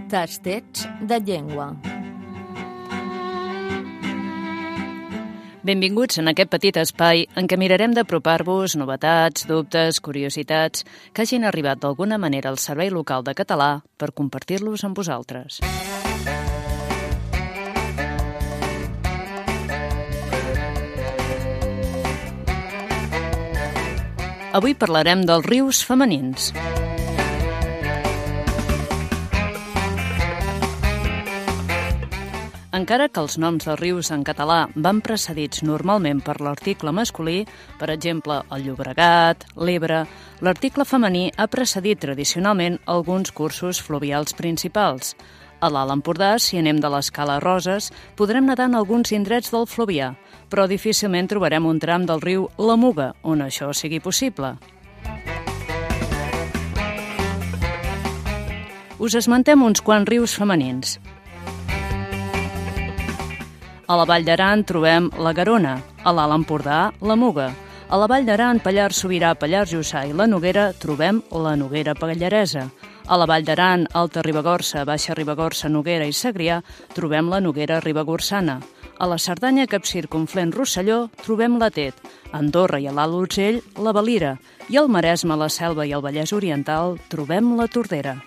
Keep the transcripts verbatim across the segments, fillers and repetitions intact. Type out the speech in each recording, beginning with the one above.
Tastets de llengua. Benvinguts en aquest petit espai en què mirarem d'apropar-vos novetats, dubtes, curiositats que hagin arribat d'alguna manera al Servei Local de Català per compartir-los amb vosaltres. Avui parlarem dels rius femenins. Encara que els noms dels rius en català van precedits normalment per l'article masculí, per exemple, el Llobregat, l'Ebre, l'article femení ha precedit tradicionalment alguns cursos fluvials principals. A l'Alt Empordà, si anem de l'Escala a Roses, podrem nedar en alguns indrets del Fluvià, però difícilment trobarem un tram del riu La Muga on això sigui possible. Us esmentem uns quants rius femenins. A la Vall d'Aran trobem la Garona, a l'Alt Empordà, la Muga. A la Vall d'Aran, Pallars Sobirà, Pallars Jussà i la Noguera trobem la Noguera Pallaresa. A la Vall d'Aran, Alta Ribagorça, Baixa Ribagorça, Noguera i Segrià trobem la Noguera Ribagorçana. A la Cerdanya, Capcir, Conflent, Rosselló trobem la Tet. A Andorra i a l'Alt Urgell, la Valira. I al Maresme, la Selva i el Vallès Oriental trobem la Tordera.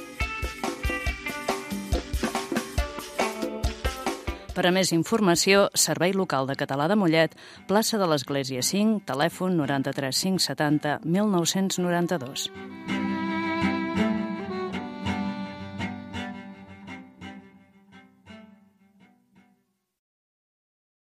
Per a més informació, Servei Local de Català de Mollet, plaça de l'Església cinc, telèfon noranta-tres cinc setanta mil nou-cents noranta-dos.